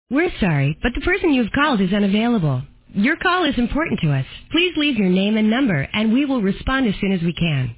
We're sorry, but the person you've called is unavailable. Your call is important to us. Please leave your name and number, and we will respond as soon as we can.